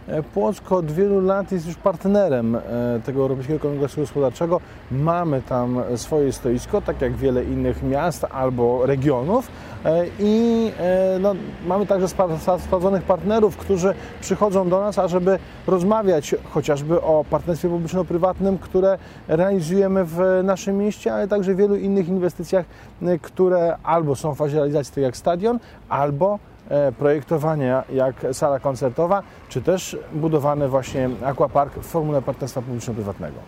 Płock od wielu lat jest już partnerem tego Europejskiego Kongresu Gospodarczego. Mamy tam swoje stoisko, tak jak wiele innych miast albo regionów i mamy także sprawdzonych partnerów, którzy przychodzą do nas, ażeby rozmawiać chociażby o partnerstwie publiczno-prywatnym, które realizujemy w naszym mieście, ale także wielu innych inwestycjach, które albo są w fazie realizacji, tak jak stadion, albo projektowania jak sala koncertowa, czy też budowany właśnie aquapark w formule partnerstwa publiczno-prywatnego.